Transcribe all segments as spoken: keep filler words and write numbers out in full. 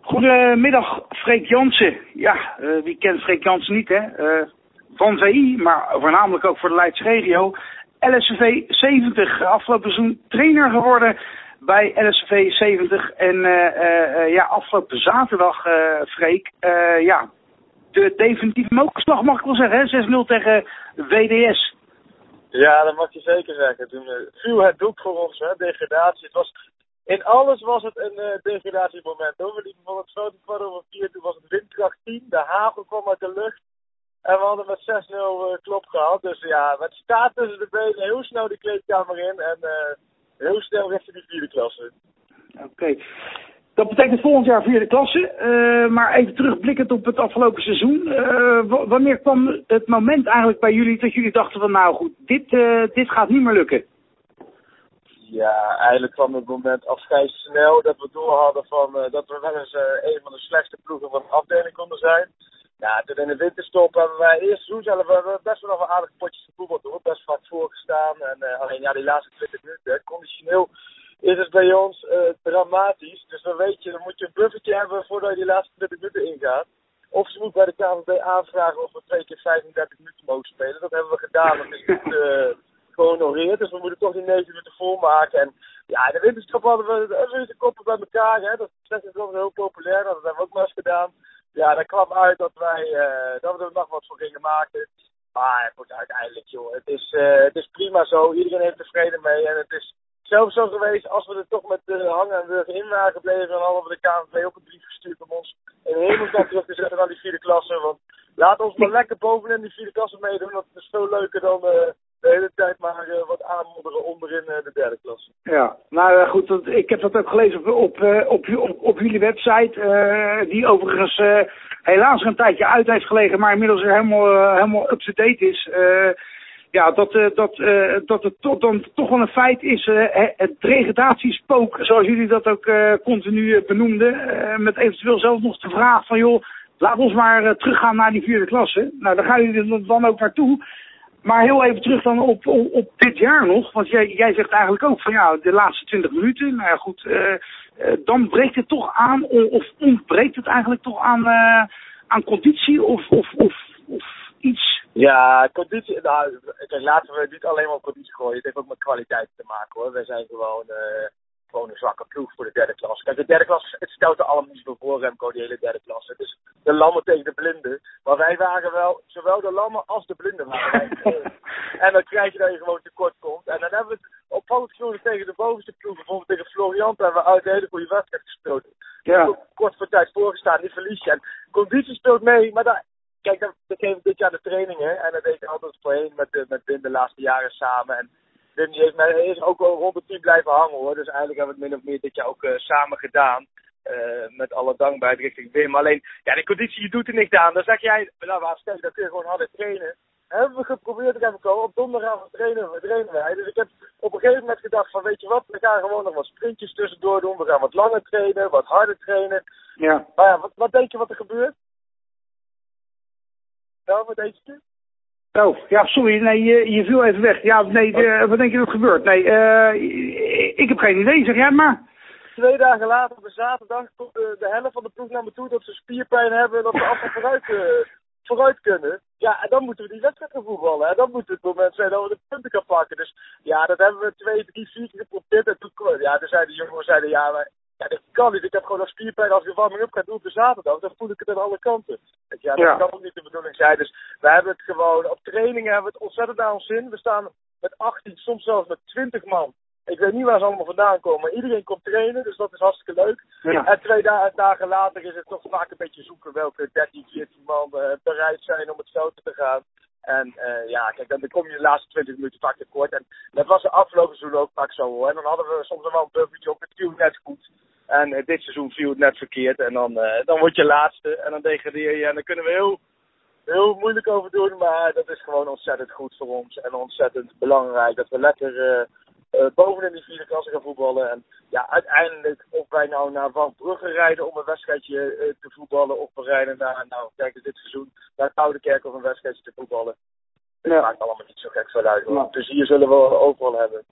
Goedemiddag, Freek Jansen. Ja, uh, wie kent Freek Jansen niet, hè? Uh, van V I, maar voornamelijk ook voor de Leidse regio. L S V zeventig, afgelopen seizoen trainer geworden bij L S V zeventig. En uh, uh, ja, afgelopen zaterdag, uh, Freek, uh, ja, de definitieve mokerslag mag ik wel zeggen, hè? zes nul tegen W D S. Ja, dat mag je zeker zeggen. Toen uh, viel het doek voor ons, hè, degradatie. Het was... In alles was het een uh, degradatiemoment. Hoor. We liepen van het veld kwart over vier, toen was het windkracht tien. De hagel kwam uit de lucht. En we hadden met zes nul uh, klop gehad. Dus ja, met staat tussen de benen, heel snel die kleedkamer in. En uh, heel snel richting die vierde klasse. Oké. Okay. Dat betekent volgend jaar vierde klasse. Uh, maar even terugblikkend op het afgelopen seizoen. Uh, w- wanneer kwam het moment eigenlijk bij jullie dat jullie dachten van nou goed, dit, uh, dit gaat niet meer lukken? Ja, eigenlijk kwam het moment al vrij snel dat we door hadden van uh, dat we wel eens uh, een van de slechtste ploegen van de afdeling konden zijn. Ja, toen in de winterstop hebben wij eerst seizoen zelf hebben we best wel nog een aardige potjes gevoetbald hoor. Best vaak voorgestaan. En uh, alleen ja, die laatste twintig minuten, conditioneel is het bij ons uh, dramatisch. Dus dan weet je, dan moet je een buffertje hebben voordat je die laatste twintig minuten ingaat. Of ze moet bij de K N V B aanvragen of we twee keer vijfendertig minuten mogen spelen. Dat hebben we gedaan. Dat is niet uh, gehonoreerd. Dus we moeten toch die negen minuten volmaken. En ja, in de winterstop hadden we de koppen bij elkaar. Hè. Dat is wel heel populair. Dat hebben we ook maar eens gedaan. Ja, dat kwam uit dat wij uh, dat we er nog wat voor gingen maken. Maar goed, uiteindelijk joh, het is, uh, het is prima zo. Iedereen heeft tevreden mee. En het is zelfs zo geweest, als we er toch met de hangen en wurgen in waren gebleven, dan hadden we de K N V B ook een brief gestuurd om ons in hemelsland terug te zetten naar die vierde klasse. Want laat ons maar lekker bovenin die vierde klasse meedoen. Dat is veel leuker dan uh, de hele tijd maar uh, wat aanmodderen onderin uh, de derde klasse. Ja, nou goed, dat, ik heb dat ook gelezen op, op, op, op, op jullie website, uh, die overigens uh, helaas er een tijdje uit heeft gelegen, maar inmiddels weer helemaal, uh, helemaal up-to-date is. Uh, Ja, dat, uh, dat, uh, dat het to- dan toch wel een feit is, uh, het degradatiespook, zoals jullie dat ook uh, continu uh, benoemden, uh, met eventueel zelfs nog de vraag van joh, laat ons maar uh, teruggaan naar die vierde klasse. Nou, daar gaan jullie dan ook naartoe. Maar heel even terug dan op, op, op dit jaar nog, want jij, jij zegt eigenlijk ook van ja, de laatste twintig minuten, nou ja goed, uh, uh, dan breekt het toch aan, of ontbreekt het eigenlijk toch aan, uh, aan conditie of, of, of, of iets? Ja, conditie, nou, kijk, laten we niet alleen maar op conditie gooien. Het heeft ook met kwaliteit te maken hoor. Wij zijn gewoon, uh, gewoon een zwakke ploeg voor de derde klasse. Kijk, de derde klasse, het stelt er allemaal niet zo voor, Remco, die hele derde klasse. Het is de lammen tegen de blinden. Maar wij waren wel, zowel de lammen als de blinden waren wij. En dan krijg je dat je gewoon tekort komt. En dan hebben we het opvallend genoeg tegen de bovenste ploeg. Bijvoorbeeld tegen Florian hebben we uit een hele goede wedstrijd gespeeld. Ja. Kort voor tijd voorgestaan, die verlies je. En conditie speelt mee, maar daar... Kijk, dat, dat geef ik dit jaar de trainingen. En dat deed ik altijd voorheen met, uh, met Wim de laatste jaren samen. En Wim die heeft mij is ook wel rond het team blijven hangen hoor. Dus eigenlijk hebben we het min of meer dit jaar ook uh, samen gedaan. Uh, met alle dankbaarheid richting Wim. Alleen, ja, de conditie, je doet er niks aan. Dan zeg jij, nou waar stel je, dan kun je gewoon harder trainen. Hebben we geprobeerd, ik heb het al, op donderdagavond trainen, we trainen wij. Dus ik heb op een gegeven moment gedacht van, weet je wat, we gaan gewoon nog wat sprintjes tussendoor doen. We gaan wat langer trainen, wat harder trainen. Ja. Maar ja, wat, wat denk je wat er gebeurt? Nou, wat denk je? Oh, ja, sorry, nee, je, je viel even weg. Ja, nee, de, wat denk je dat gebeurt? Nee, uh, ik heb geen idee, zeg jij maar. Twee dagen later, op een zaterdag, komt de, de helft van de ploeg naar me toe dat ze spierpijn hebben en dat ze afval vooruit, uh, vooruit kunnen. Ja, en dan moeten we die wedstrijd gaan voetballen. En dan moet het moment zijn dat we de punten gaan pakken. Dus ja, dat hebben we twee, drie, vier keer geprobeerd. En toen, ja, toen zeiden de jongens, zeiden ja, maar ja, dat kan niet. Ik heb gewoon nog spierpijn als je warming up gaat doen op de zaterdag. Dan voel ik het aan alle kanten. Ja, dat ja. kan ook niet de bedoeling zijn. Dus we hebben het gewoon, op trainingen hebben we het ontzettend naar ons zin. We staan met achttien, soms zelfs met twintig man. Ik weet niet waar ze allemaal vandaan komen, maar iedereen komt trainen, dus dat is hartstikke leuk. Ja. En twee da- dagen later is het toch vaak een beetje zoeken welke dertien, veertien man uh, bereid zijn om het veld te gaan. En uh, ja, kijk, dan kom je de laatste twintig minuten vaak tekort. En dat was de afgelopen seizoen ook vaak zo hoor. En dan hadden we soms nog wel een buffertje op, het viel net goed. En uh, dit seizoen viel het net verkeerd. En dan, uh, dan word je laatste en dan degradeer je. En dan kunnen we heel, heel moeilijk over doen, maar dat is gewoon ontzettend goed voor ons. En ontzettend belangrijk dat we lekker... Uh, Uh, bovenin die vierde klasse gaan voetballen. En ja, uiteindelijk of wij nou naar Van Brugge rijden om een wedstrijdje uh, te voetballen. Of we rijden naar, nou kijk dit seizoen, naar Oudekerk om een wedstrijdje te voetballen. Dat ja. maakt allemaal niet zo gek veel uit. Ja. Dus hier zullen we overal hebben.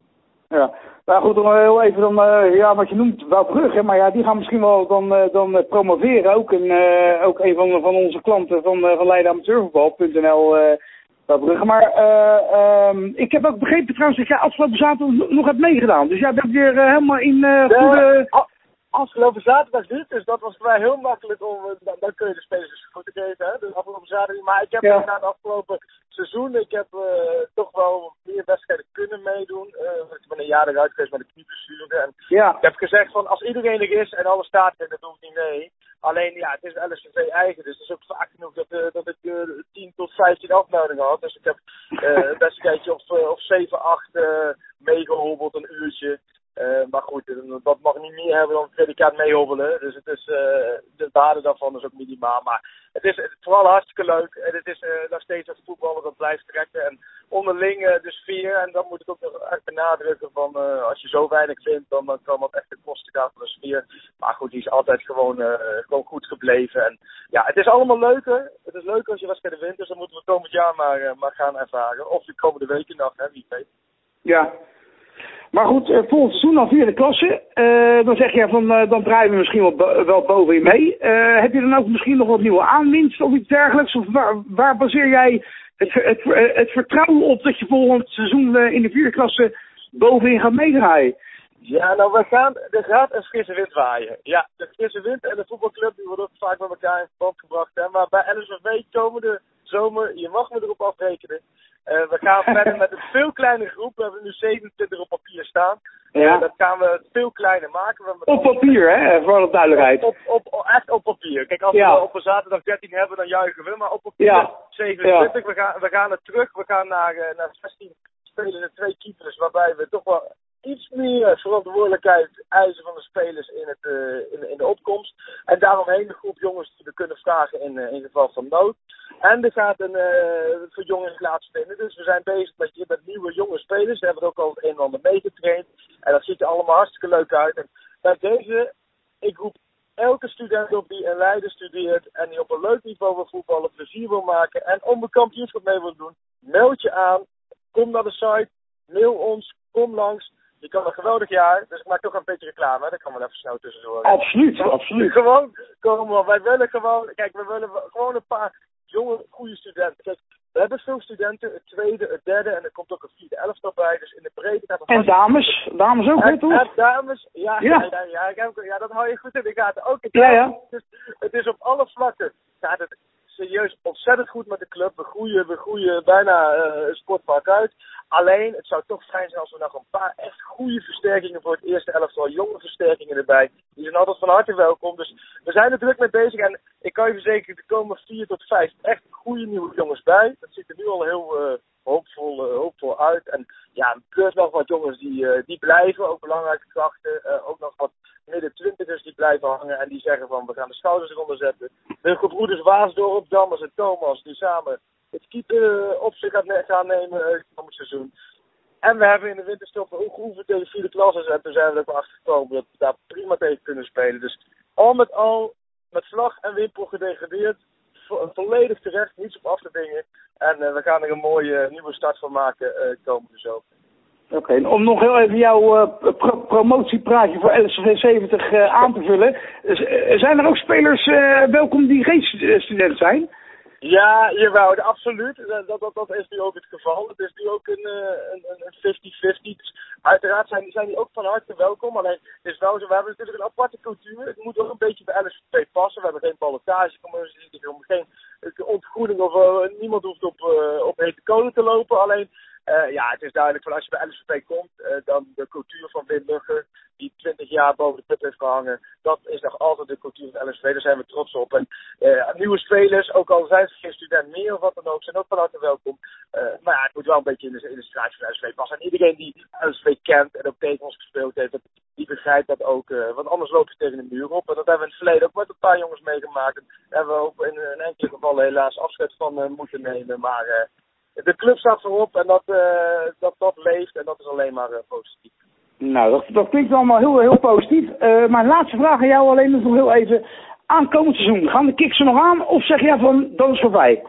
Ja, nou goed, dan heel even dan, uh, ja, wat je noemt Wouwbrugge, maar ja, die gaan misschien wel dan, uh, dan uh, promoveren. Ook een, uh, ook een van, van onze klanten van, uh, van Leiden Amateurvoetbal punt n l, uh, Wouwbrugge. Maar uh, um, ik heb ook begrepen trouwens dat jij afgelopen zaterdag nog hebt meegedaan. Dus jij bent weer uh, helemaal in uh, goede... Uh, Afgelopen zaterdag niet, dus dat was voor mij heel makkelijk om, dan, dan kun je de spelers dus goed geven, hè. Dus afgelopen zaterdag, maar ik heb ja. inderdaad afgelopen seizoen, ik heb uh, toch wel meer wedstrijden kunnen meedoen. Uh, ik ben een jaar eruit geweest met de knieblessure en ja. ik heb gezegd van als iedereen er is en alles staat er, dan doe ik niet mee. Alleen ja, het is L S V V eigen, dus het is ook vaak genoeg dat, uh, dat ik uh, tien tot vijftien afmeldingen had. Dus ik heb uh, een wedstrijdje of, uh, of zeven, acht uh, meegehobbeld, een uurtje. Uh, maar goed, dat mag niet meer hebben dan het predicaat meehobbelen. Dus het is, uh, de waarde daarvan is ook minimaal. Maar het is, het is vooral hartstikke leuk. En het is uh, nog steeds als voetballer dat blijft trekken. En onderling uh, de sfeer. En dan moet ik ook nog echt benadrukken van uh, als je zo weinig vindt, dan, dan kan dat echt de kosten gaan van de sfeer. Maar goed, die is altijd gewoon, uh, gewoon goed gebleven. En ja, het is allemaal leuker. Het is leuker als je wedstrijden wint. Dus dan moeten we komend jaar maar, uh, maar gaan ervaren. Of de komende weken nog, hè, wie weet. Ja. Maar goed, uh, volgend seizoen dan vierde klasse. Uh, dan zeg je van, uh, dan draaien we misschien wel, bo- wel boven je mee. Uh, heb je dan ook misschien nog wat nieuwe aanwinst of iets dergelijks? Of waar, waar baseer jij het, het, het, het vertrouwen op dat je volgend seizoen uh, in de vierde klasse bovenin gaat meedraaien? Ja, nou, we gaan, er gaat een frisse wind waaien. Ja, de frisse wind en de voetbalclub, die worden ook vaak met elkaar in verband gebracht. Hè. Maar bij L S V V komende zomer, je mag me erop afrekenen. Uh, we gaan verder met een veel kleinere groep. We hebben nu zevenentwintig op papier staan. Ja. Uh, dat gaan we veel kleiner maken. We op papier, hè? Voor de duidelijkheid. Op, op, op, echt op papier. Kijk, als ja. we op een zaterdag dertien hebben, dan juichen we. Maar op papier ja. zevenentwintig. Ja. We, gaan, we gaan er terug. We gaan naar, uh, naar zestien spelers en twee keepers. Waarbij we toch wel iets meer verantwoordelijkheid eisen van de spelers in, het, uh, in, in de opkomst. En daaromheen een groep jongens die we kunnen vragen in, uh, in geval van nood. En er gaat een uh, verjonging plaatsvinden. Dus we zijn bezig met, met nieuwe jonge spelers. We hebben er ook al het een en ander meegetraind. En dat ziet er allemaal hartstikke leuk uit. En bij deze, ik roep elke student op die in Leiden studeert en die op een leuk niveau wil voetballen, plezier wil maken en om een kampioenschap mee wil doen. Meld je aan, kom naar de site, mail ons, kom langs. Je kan een geweldig jaar, dus ik maak toch een beetje reclame, hè? Dat kan wel even snel tussendoor. Absoluut, gewoon, absoluut. Gewoon, kom maar, wij willen gewoon, kijk, we willen gewoon een paar jonge, goede studenten. Kijk, we hebben veel studenten, het tweede, het derde en er komt ook een vierde elftal bij, dus in de breedte gaat het. En dames, dames ook, hè, toch? En dames, ja, ja. ja, ja, ja, ik heb, ja, dat hou je goed in de gaten. Ook in ja, ja. Dus het is op alle vlakken gaat het serieus ontzettend goed met de club. We groeien, we groeien bijna uh, een sportpark uit. Alleen, het zou toch fijn zijn als we nog een paar echt goede versterkingen voor het eerste elftal, jonge versterkingen erbij. Die zijn altijd van harte welkom. Dus we zijn er druk mee bezig en ik kan je verzekeren, er komen vier tot vijf echt goede nieuwe jongens bij. Dat ziet er nu al heel uh, hoopvol, uh, hoopvol uit. En ja, er keurt nog wat jongens die, uh, die blijven, ook belangrijke krachten. Uh, ook nog wat midden twintigers die blijven hangen en die zeggen van we gaan de schouders eronder zetten. De gebroeders Waasdorp, Dammers en Thomas die samen het keeper op zich gaan nemen uh, komend seizoen. En we hebben in de winterstop ook geoefend tegen vierde klasses en toen zijn we er ook achter gekomen dat we daar prima tegen kunnen spelen. Dus al met al, met vlag en wimpel gedegradeerd, vo- volledig terecht, niets op af te dingen. En uh, we gaan er een mooie uh, nieuwe start van maken uh, komende zomer. Oké, okay, om nog heel even jouw uh, pro- promotiepraatje voor L S V zeventig uh, aan te vullen. Z- zijn er ook spelers uh, welkom die geen st- student zijn? Ja, jawel, absoluut. Dat, dat, dat is nu ook het geval. Het is nu ook een, een, een vijftig vijftig. Dus uiteraard zijn, zijn die ook van harte welkom. Alleen, het is wel zo, we hebben natuurlijk een aparte cultuur. Het moet ook een beetje bij L S V passen. We hebben geen ballotagecommissie, we hebben geen ontgroening of uh, niemand hoeft op, uh, op hete kolen te lopen. Alleen, uh, ja, het is duidelijk van als je bij L S V komt, uh, dan de cultuur van Wim Mugger, die twintig jaar boven de put heeft gehangen, dat is nog altijd de cultuur van L S V. Daar zijn we trots op. En uh, nieuwe spelers, ook al zijn ze geen student meer of wat dan ook, zijn ook van harte welkom. Uh, maar ja, het moet wel een beetje in de, in de strijd van L S V passen. En iedereen die L S V kent en ook tegen ons gespeeld heeft, dat, die begrijpt dat ook. Uh, want anders loop je tegen de muur op. En dat hebben we in het verleden ook met een paar jongens meegemaakt. En daar hebben we ook in een enkele gevallen helaas afscheid van uh, moeten nemen. Maar uh, de club staat voorop en dat, uh, dat, dat leeft en dat is alleen maar uh, positief. Nou, dat, dat klinkt allemaal heel, heel positief. Uh, mijn laatste vraag aan jou alleen nog heel even. Aankomend seizoen, gaan de Kicks er nog aan of zeg jij van, dat is voorbij?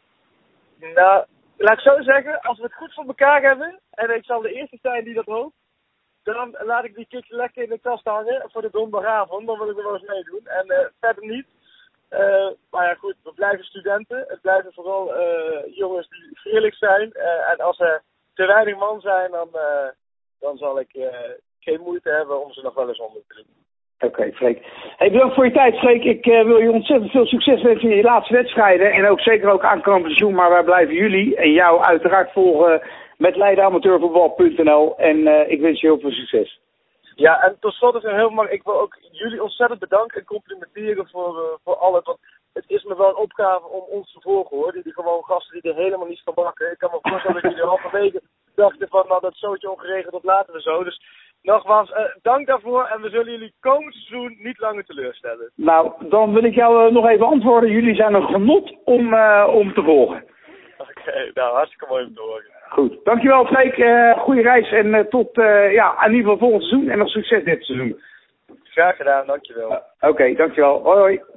Nou, laat ik zo zeggen, als we het goed voor elkaar hebben, en ik zal de eerste zijn die dat hoopt, dan laat ik die kick lekker in de kast hangen voor de donderdagavond. Dan wil ik er wel eens meedoen. En uh, verder niet. Uh, maar ja, goed, we blijven studenten. Het blijven vooral uh, jongens die vriendelijk zijn. Uh, en als er te weinig man zijn, dan, uh, dan zal ik uh, geen moeite hebben om ze nog wel eens onder te doen. Oké, okay, Freek. Hey, bedankt voor je tijd, Freek. Ik uh, wil je ontzettend veel succes wensen in je laatste wedstrijden. En ook zeker ook aankomend seizoen. Maar wij blijven jullie en jou uiteraard volgen met leiden amateurvoetbal punt n l. En uh, ik wens je heel veel succes. Ja, en tot slot is er heel makkelijk. Ik wil ook jullie ontzettend bedanken en complimenteren voor, uh, voor alles. Want het is me wel een opgave om ons te volgen, hoor. Die, die gewoon gasten die er helemaal niet van bakken. Ik kan me voorstellen dat jullie halverwege dachten van, nou, dat zootje ongeregeld, dat laten we zo. Dus nogmaals, uh, dank daarvoor. En we zullen jullie komend seizoen niet langer teleurstellen. Nou, dan wil ik jou uh, nog even antwoorden. Jullie zijn een genot om, uh, om te volgen. Oké, okay, nou, hartstikke mooi om te horen. Goed, dankjewel Freek. Uh, goede reis en uh, tot uh, ja, in ieder geval volgend seizoen en nog succes dit seizoen. Graag gedaan, dankjewel. Uh, Oké, okay, dankjewel. Hoi hoi.